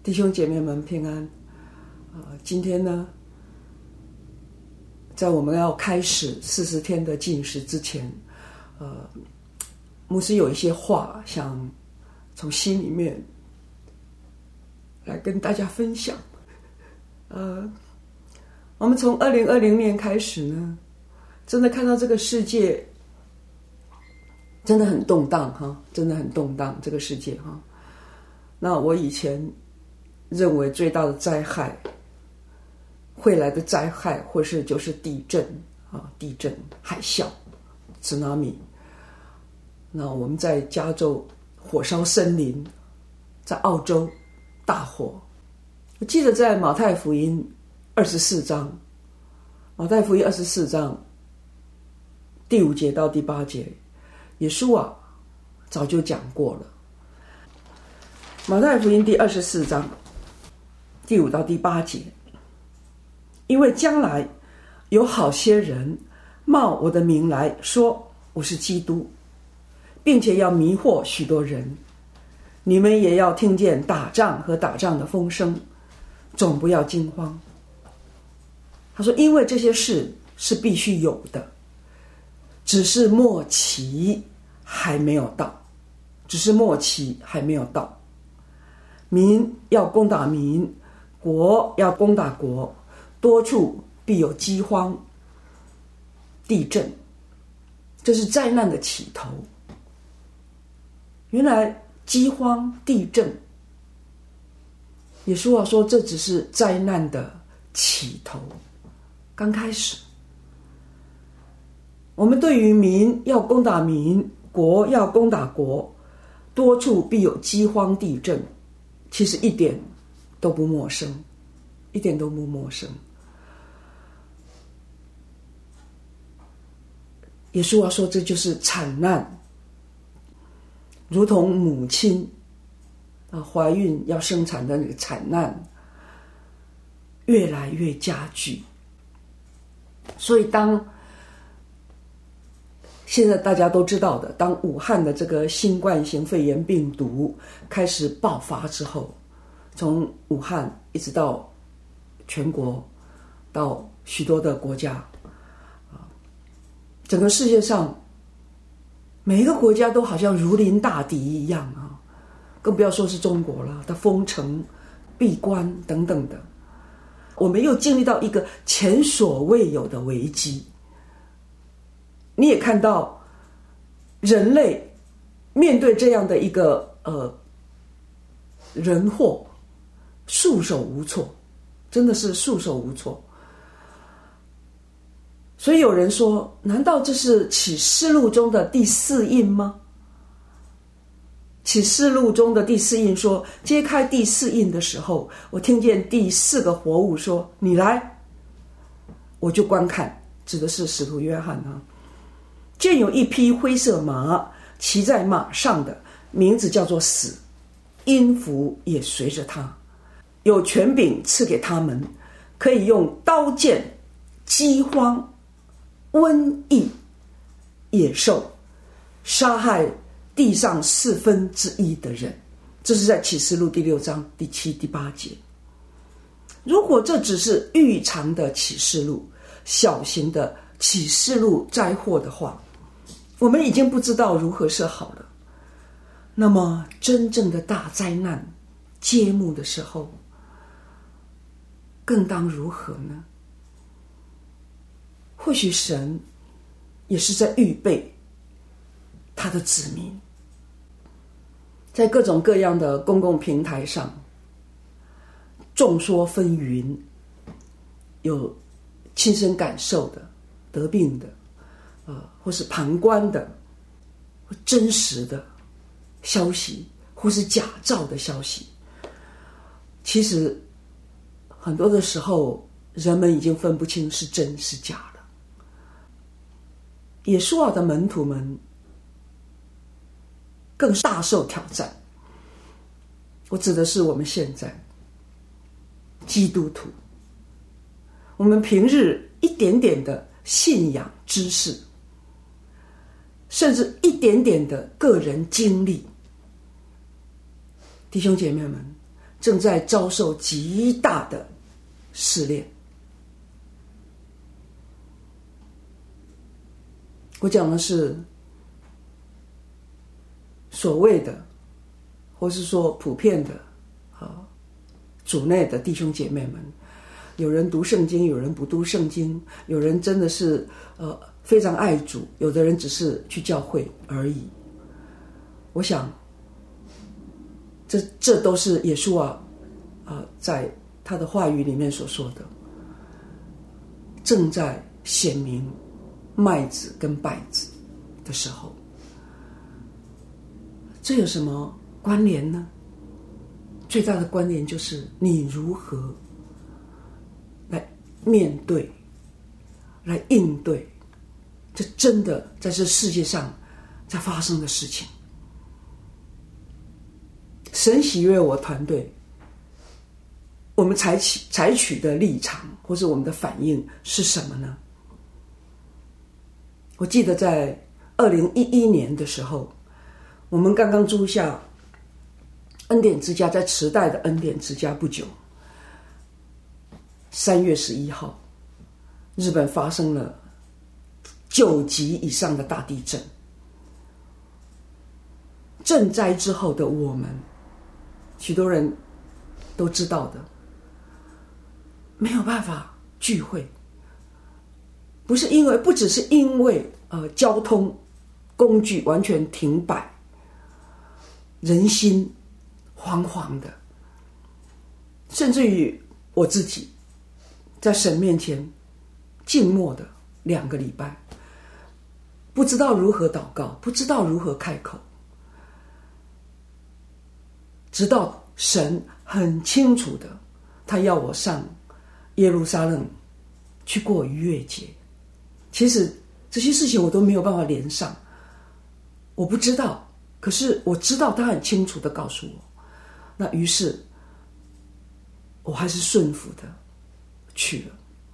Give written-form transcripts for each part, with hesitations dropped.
弟兄姐妹们平安。今天呢，在我们要开始40天的禁食之前，牧师有一些话想从心里面来跟大家分享。我们从2020年开始呢，真的看到这个世界真的很动荡哈，真的很动荡这个世界哈。那我以前认为最大的灾害会来的灾害，或是就是地震啊，地震、海啸、tsunami。那我们在加州火烧森林，在澳洲大火。我记得在马太福音24章，马太福音24章第5节到第8节，耶稣早就讲过了。马太福音第24章第5到第8节，因为将来有好些人冒我的名来说我是基督，并且要迷惑许多人。你们也要听见打仗和打仗的风声，总不要惊慌。他说，因为这些事是必须有的，只是末期还没有到，只是末期还没有到。民要攻打民，国要攻打国，多处必有饥荒、地震，这是灾难的起头。原来饥荒、地震，耶稣说这只是灾难的起头，刚开始。我们对于民要攻打民，国要攻打国，多处必有饥荒、地震，其实一点都不陌生，一点都不陌生。耶稣说这就是惨难，如同母亲怀孕要生产的那个惨难越来越加剧。所以现在大家都知道的，当武汉的这个新冠型肺炎病毒开始爆发之后，从武汉一直到全国，到许多的国家，整个世界上每一个国家都好像如临大敌一样啊，更不要说是中国了，它封城、闭关等等的。我们又经历到一个前所未有的危机。你也看到人类面对这样的一个人祸，束手无措，真的是束手无措。所以有人说，难道这是启示录中的第4印吗？启示录中的第4印说，揭开第4印的时候，我听见第4个活物说，你来。我就观看，指的是使徒约翰啊。见有一匹灰色马，骑在马上的，名字叫做死，阴符也随着他，有权柄赐给他们，可以用刀剑、饥荒、瘟疫、野兽杀害地上1/4的人。这是在启示录第6章第7、第8节。如果这只是预尝的启示录，小型的启示录灾祸的话，我们已经不知道如何是好了。那么真正的大灾难揭幕的时候，更当如何呢？或许神也是在预备他的子民，在各种各样的公共平台上众说纷纭，有亲身感受的、得病的，或是旁观的、真实的消息，或是假造的消息。其实很多的时候，人们已经分不清是真是假了。耶稣的门徒们更大受挑战。我指的是我们现在基督徒，我们平日一点点的信仰知识，甚至一点点的个人经历，弟兄姐妹们， 正在遭受极大的试炼。我讲的是所谓的，或是说普遍的主内的弟兄姐妹们，有人读圣经，有人不读圣经，有人真的是非常爱主，有的人只是去教会而已。我想这都是耶稣在他的话语里面所说的，正在显明麦子跟稗子的时候。这有什么关联呢？最大的关联就是你如何来面对，来应对这真的在这世界上在发生的事情。神喜悦我团队，我们采取的立场或是我们的反应是什么呢？我记得在2011年的时候，我们刚刚租下恩典之家，在池袋的恩典之家不久，3月11号，日本发生了9级以上的大地震。震灾之后的我们，许多人都知道的，没有办法聚会，不只是因为交通工具完全停摆，人心惶惶的，甚至于我自己在神面前静默的2个礼拜，不知道如何祷告，不知道如何开口，直到神很清楚的，他要我上耶路撒冷去过逾越节。其实这些事情我都没有办法连上，我不知道，可是我知道他很清楚的告诉我。那于是我还是顺服的去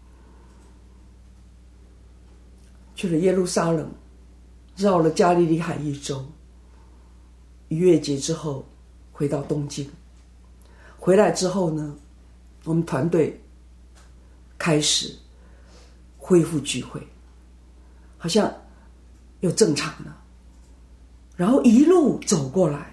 了耶路撒冷，绕了加利利海一周，逾越节之后回到东京。回来之后呢，我们团队开始恢复聚会，好像又正常了，然后一路走过来，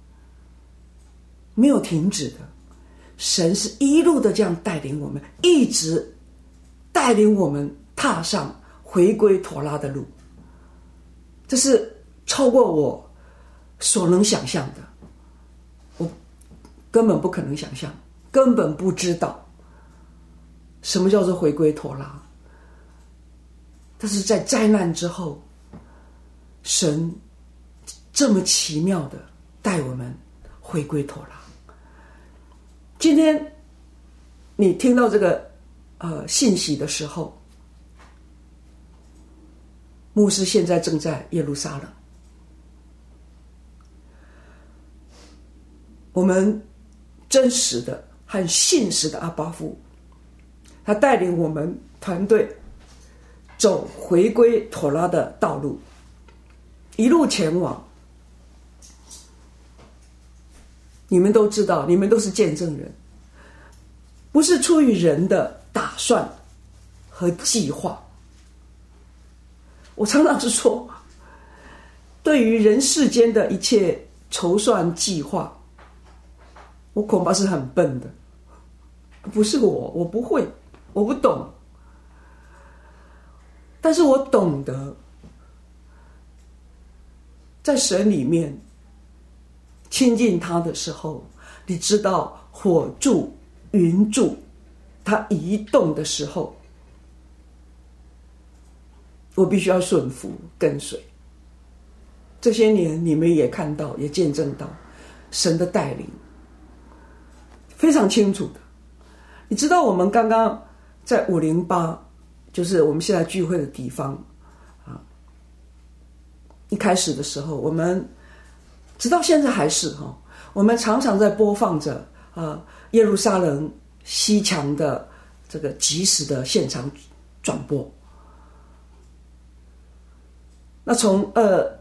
没有停止的。神是一路的这样带领我们，一直带领我们踏上回归妥拉的路，这是超过我所能想象的。我根本不可能想象，根本不知道什么叫做回归妥拉。但是在灾难之后，神这么奇妙的带我们回归妥拉。今天你听到这个信息的时候，牧师现在正在耶路撒冷。我们真实的和信实的阿爸父，他带领我们团队走回归妥拉的道路，一路前往。你们都知道，你们都是见证人，不是出于人的打算和计划。我常常是说，对于人世间的一切筹算计划，我恐怕是很笨的，不是我不会，我不懂。但是我懂得，在神里面亲近他的时候，你知道火柱云柱它移动的时候，我必须要顺服跟随。这些年你们也看到，也见证到神的带领，非常清楚的。你知道我们刚刚在508，就是我们现在聚会的地方一开始的时候，我们直到现在还是我们常常在播放着耶路撒冷西墙的这个即时的现场转播。那从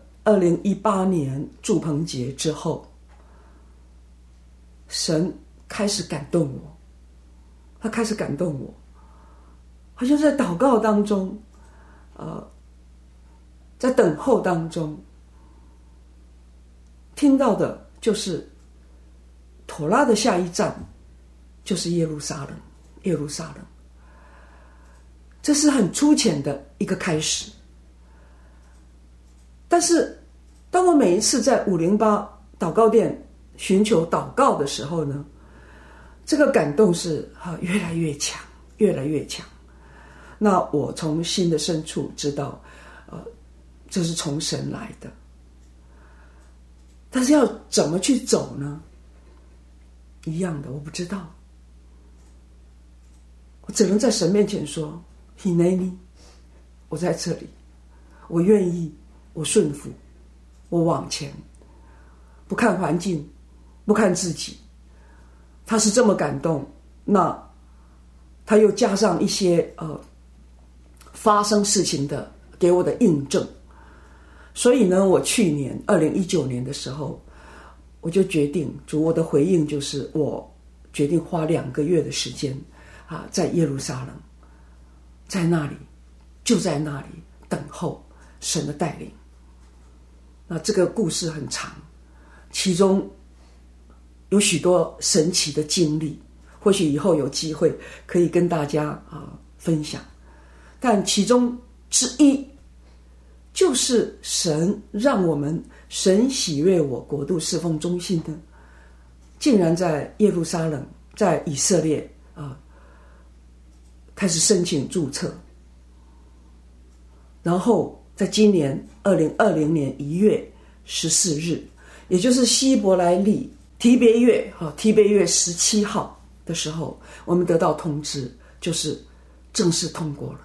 2018年祝棚节之后，神开始感动我，他开始感动我，好像在祷告当中，在等候当中，听到的就是妥拉的下一站就是耶路撒冷，耶路撒冷。这是很粗浅的一个开始，但是当我每一次在508祷告殿寻求祷告的时候呢，这个感动是越来越强，越来越强。那我从心的深处知道，这是从神来的。但是要怎么去走呢？一样的，我不知道，我只能在神面前说 Hineni， 我在这里，我愿意，我顺服，我往前，不看环境，不看自己。他是这么感动，那他又加上一些发生事情的给我的印证。所以呢，我去年2019年的时候，我就决定，主，我的回应就是我决定花2个月的时间在耶路撒冷，在那里，就在那里等候神的带领。那这个故事很长，其中有许多神奇的经历，或许以后有机会可以跟大家分享。但其中之一就是神让我们神喜悦我国度侍奉中心的，竟然在耶路撒冷，在以色列开始申请注册，然后在今年2020年1月14日，也就是希伯来历提别月17号的时候，我们得到通知，就是正式通过了。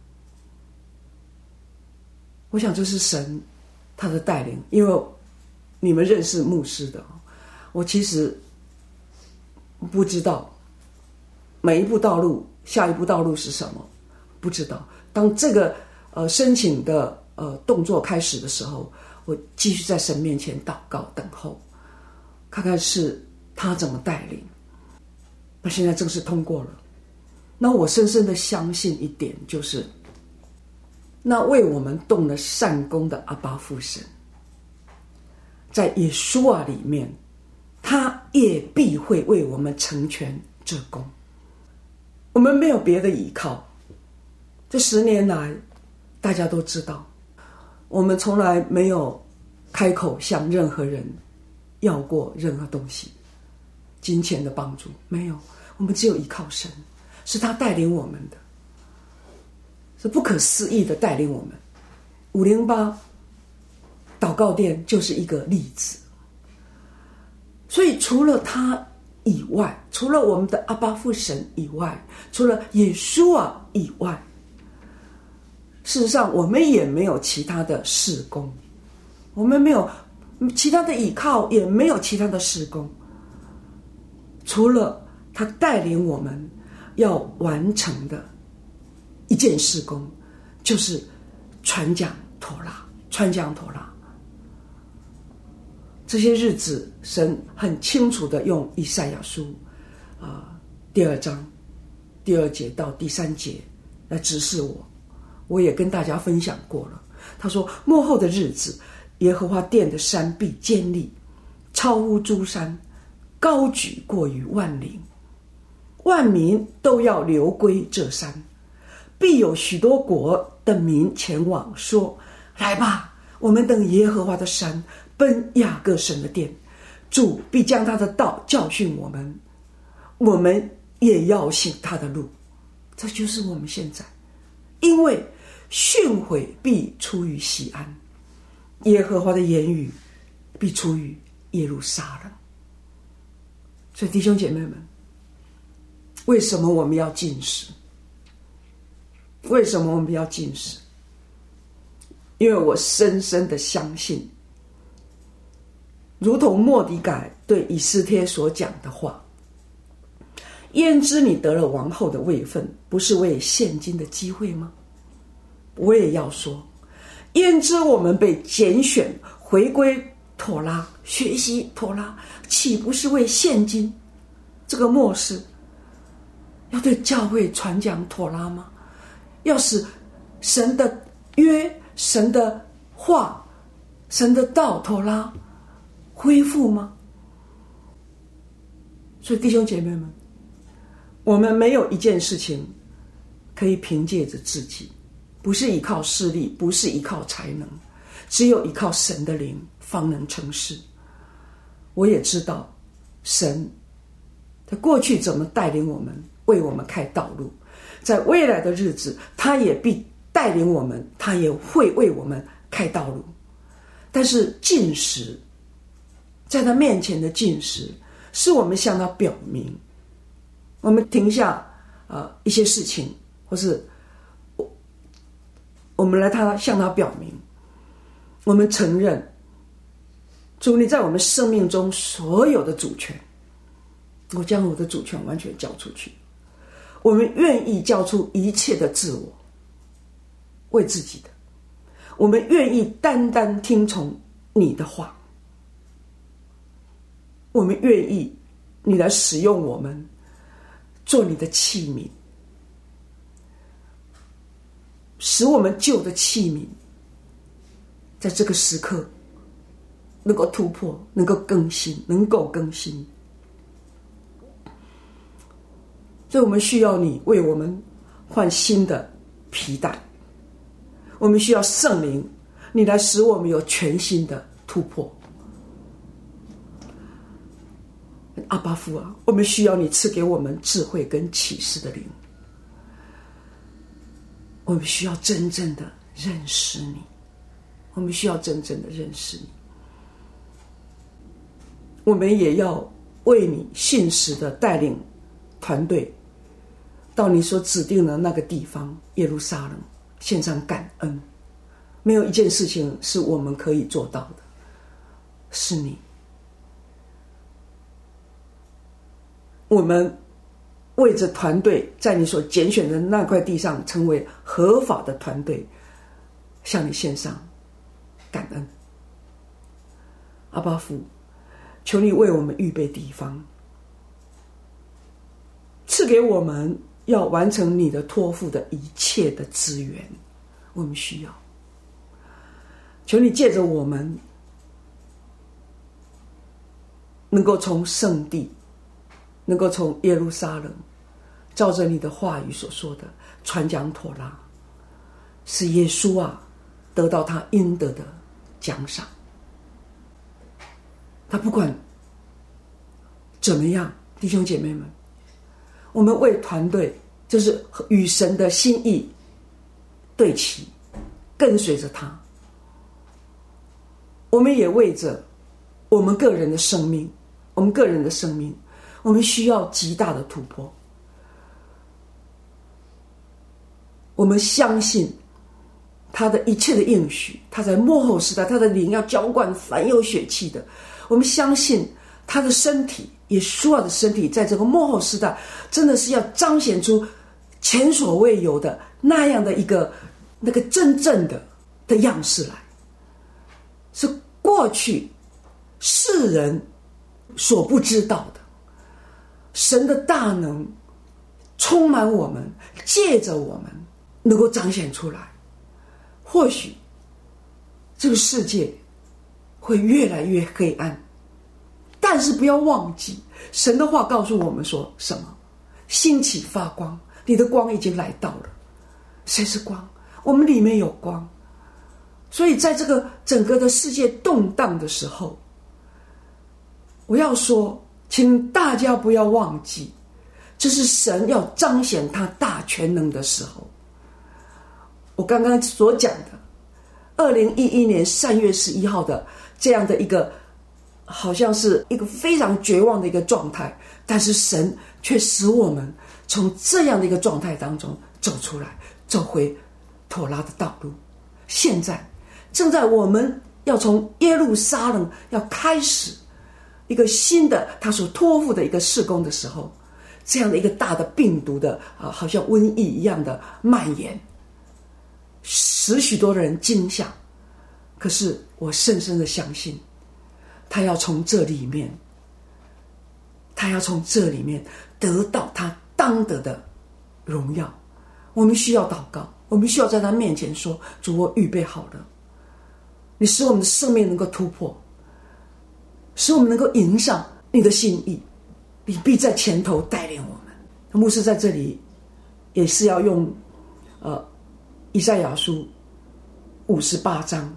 我想这是神他的带领，因为你们认识牧师的，我其实不知道每一步道路，下一步道路是什么，不知道。当这个申请的动作开始的时候，我继续在神面前祷告等候，看看是他怎么带领。那现在正式通过了，那我深深的相信一点，就是那为我们动了善功的阿爸父神，在耶稣啊里面，他也必会为我们成全这功。我们没有别的依靠，这10年来大家都知道，我们从来没有开口向任何人要过任何东西，金钱的帮助没有，我们只有依靠神，是他带领我们的，是不可思议的带领我们。508祷告殿就是一个例子。所以除了他以外，除了我们的阿爸父神以外，除了耶稣啊以外，事实上我们也没有其他的事工，我们没有其他的依靠，也没有其他的事工，除了他带领我们要完成的一件事工，就是传讲妥拉，传讲妥拉。这些日子神很清楚的用以赛亚书第2章第2节到第3节来指示我。我也跟大家分享过了，他说末后的日子，耶和华殿的山必坚立，超乎诸山，高举过于万岭，万民都要流归这山，必有许多国的民前往，说来吧，我们登耶和华的山，奔雅各神的殿，主必将他的道教训我们，我们也要行他的路。这就是我们现在，因为训诲必出于西安，耶和华的言语必出于耶路撒冷。所以弟兄姐妹们，为什么我们要禁食？为什么我们要禁食？因为我深深的相信，如同末底改对以斯帖所讲的话，焉知你得了王后的位分，不是为现今的机会吗？我也要说，焉知我们被拣选回归妥拉，学习妥拉，岂不是为现今？ 这个末世要对教会传讲妥拉吗？要使神的约、神的话、神的道妥拉恢复吗？所以弟兄姐妹们，我们没有一件事情可以凭借着自己，不是依靠势力，不是依靠才能，只有依靠神的灵方能成事。我也知道神在过去怎么带领我们，为我们开道路，在未来的日子他也必带领我们，他也会为我们开道路。但是禁食，在他面前的禁食，是我们向他表明，我们停下一些事情，或是我们向他表明，我们承认主你在我们生命中所有的主权，我将我的主权完全交出去。我们愿意交出一切的自我，为自己的，我们愿意单单听从你的话，我们愿意你来使用我们，做你的器皿，使我们旧的器皿在这个时刻能够突破，能够更新。所以我们需要你为我们换新的皮带，我们需要圣灵，你来使我们有全新的突破。阿爸父啊，我们需要你赐给我们智慧跟启示的灵，我们需要真正的认识你，我们需要真正的认识你。我们也要为你信实的带领团队到你所指定的那个地方耶路撒冷，献上感恩。没有一件事情是我们可以做到的，是你。我们为着团队在你所拣选的那块地上成为合法的团队，向你献上感恩。阿爸父，求你为我们预备地方，赐给我们要完成你的托付的一切的资源，我们需要。求你借着我们能够从圣地，能够从耶路撒冷照着你的话语所说的传讲妥拉，使耶稣得到他应得的奖赏。他不管怎么样，弟兄姐妹们，我们为团队就是与神的心意对齐，跟随着他。我们也为着我们个人的生命，我们需要极大的突破。我们相信他的一切的应许，他在末后时代，他的灵要浇灌凡有血气的。我们相信他的身体，耶稣的身体，在这个末后时代，真的是要彰显出前所未有的那样的一个那个真正的样式来，是过去世人所不知道的。神的大能充满我们，借着我们能够彰显出来。或许这个世界会越来越黑暗，但是不要忘记神的话告诉我们说什么？兴起发光，你的光已经来到了。谁是光？我们里面有光。所以在这个整个的世界动荡的时候，我要说，请大家不要忘记，这是神要彰显他大全能的时候。我刚刚所讲的2011年3月11号的这样的一个好像是一个非常绝望的一个状态，但是神却使我们从这样的一个状态当中走出来，走回妥拉的道路。现在正在我们要从耶路撒冷要开始一个新的他所托付的一个事工的时候，这样的一个大的病毒的好像瘟疫一样的蔓延，使许多人惊吓。可是我深深的相信，他要从这里面， 他要从这里面得到他当得的荣耀。我们需要祷告，我们需要在他面前说，主，我预备好了，你使我们的生命能够突破，使我们能够迎上你的心意，你必在前头带领我们。牧师在这里也是要用以赛亚书58章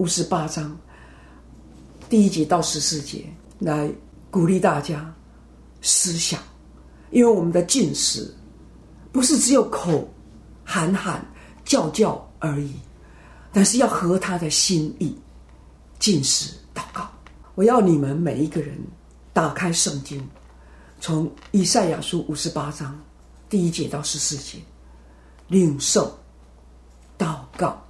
第1节到14节来鼓励大家思想。因为我们的禁食不是只有口喊喊叫叫而已，但是要合他的心意禁食祷告。我要你们每一个人打开圣经，从以赛亚书58章第1节到14节，领受祷告，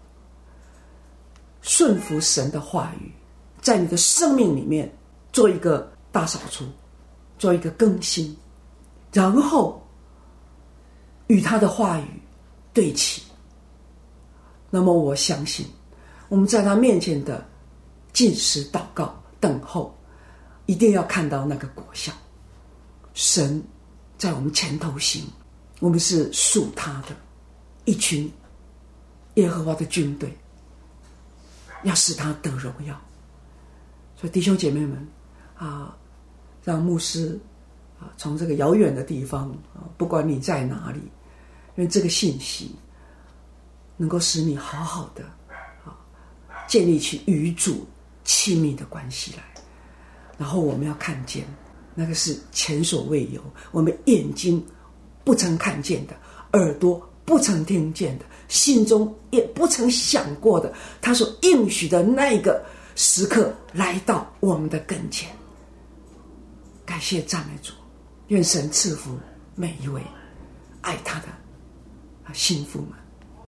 顺服神的话语，在你的生命里面做一个大扫除，做一个更新，然后与他的话语对齐。那么我相信我们在他面前的禁食祷告等候，一定要看到那个果效。神在我们前头行，我们是属他的一群耶和华的军队，要使他得荣耀。所以弟兄姐妹们让牧师从这个遥远的地方不管你在哪里，因为这个信息能够使你好好的建立起与主亲密的关系来。然后我们要看见那个是前所未有，我们眼睛不曾看见的，耳朵不曾听见的，心中也不曾想过的，他所应许的那个时刻来到我们的跟前。感谢赞美主，愿神赐福每一位爱他的心腹们。